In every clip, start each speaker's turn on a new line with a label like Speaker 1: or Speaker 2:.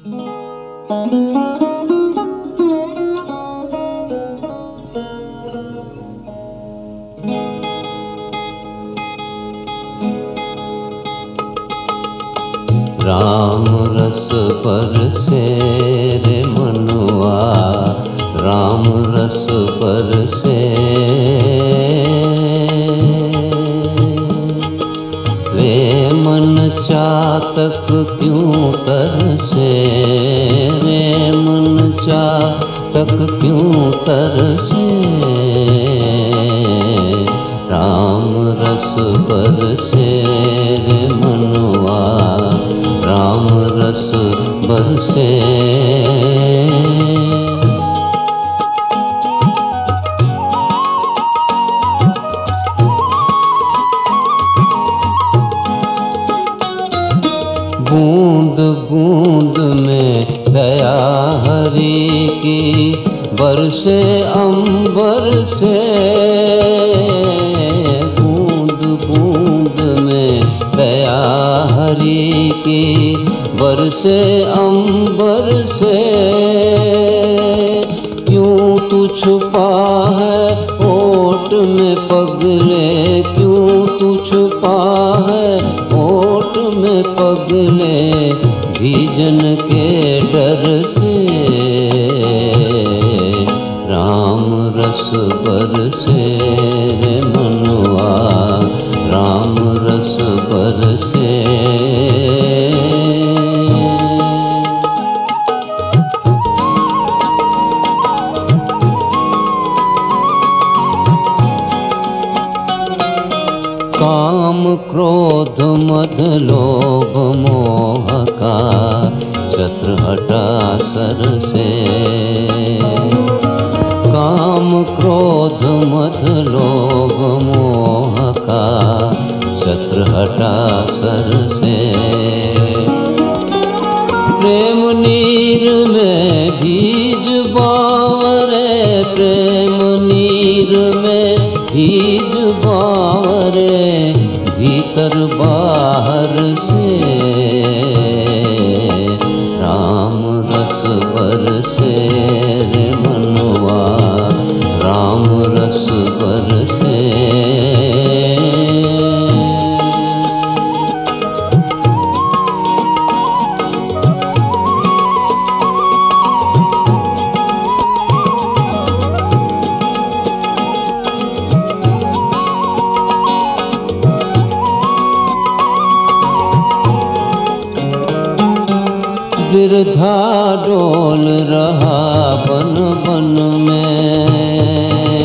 Speaker 1: राम रस बरसे रे मनुआ, राम रस बरसे। वे मन चातक क्यों तरसे, वे मन चातक क्यों तरसे। राम रस बरसे रे मनुआ, राम रस बरसे। बूंद बूंद में दया हरि की, बरसे अंबर से। बूंद बूंद में दया हरि की, बरसे अंबर से। क्यों तू छुपा है ओट में पगले, क्यों तू छुपा है ओट में पगले। भीजन के डर से राम रस बरसे रे मनुआ, राम रस बरसे। काम क्रोध मद लोभ मोह का छत्र हटा सर से। काम क्रोध मद लोभ मोह का छत्र हटा सर से। प्रेम नीर में बीज बावरे, प्रेम नीर में बीज बावरे। भीतर बाहर से राम रस बरसे रे मनुआ, राम रस बरसे। बिरधा डोल रहा बन बन में,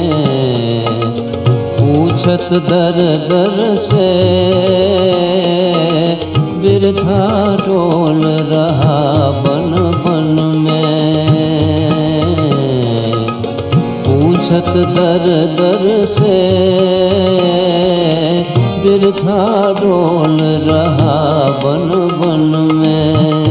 Speaker 1: पूछत दर दर से। बिरधा डोल रहा बन बन में, पूछत दर दर से। बिरधा डोल रहा बन बन में।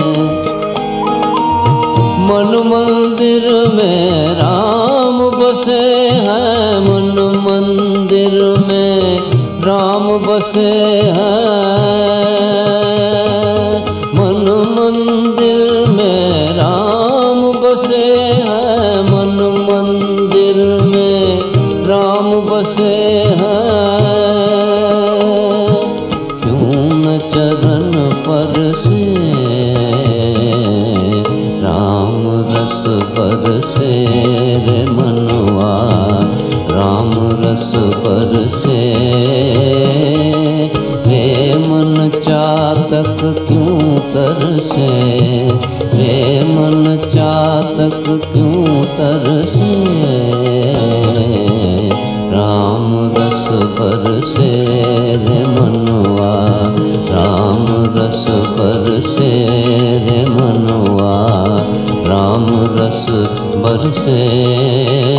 Speaker 1: मन मंदिर में राम बसे हैं, मन मंदिर में राम बसे हैं। मन मंदिर में राम बसे हैं, मन मंदिर में राम बसे हैं। क्यों न चरण पर से राम रस बरसे रे मनुआ, राम रस बरसे। वे मन चातक क्यों तरसे, वे मन चातक क्यों तरसे। राम रस बरसे रे मनुआ, राम रस बरसे रे मनुआ, राम रस बरसे।